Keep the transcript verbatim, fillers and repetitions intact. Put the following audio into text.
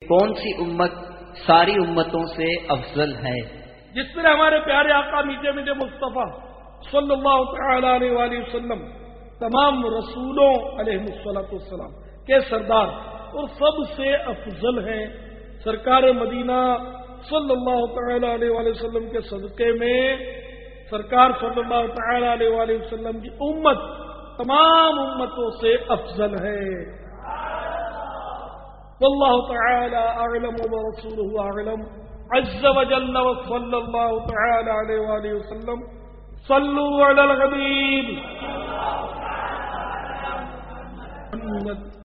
कौन सी उम्मत सारी उम्मतों से अफजल है। जिस तरह हमारे प्यारे आका मीठे मीठे मुस्तफा सल्लल्लाहु तआला अलैहि वसल्लम तमाम रसूलों अलैहिस्सलाम के सरदार और सबसे अफजल हैं, सरकार मदीना सल्लल्लाहु तआला अलैहि वसल्लम के सदक़े में सरकार सल्लल्लाहु तआला अलैहि वसल्लम की उम्मत तमाम उम्मतों से अफजल है। वल्लाहु तआला अअलम व रसूलुहु अअलम अज़्ज़ व जल्ल व सल्लल्लाहु तआला अलैहि वसल्लम। सल्लु अलल हबीब।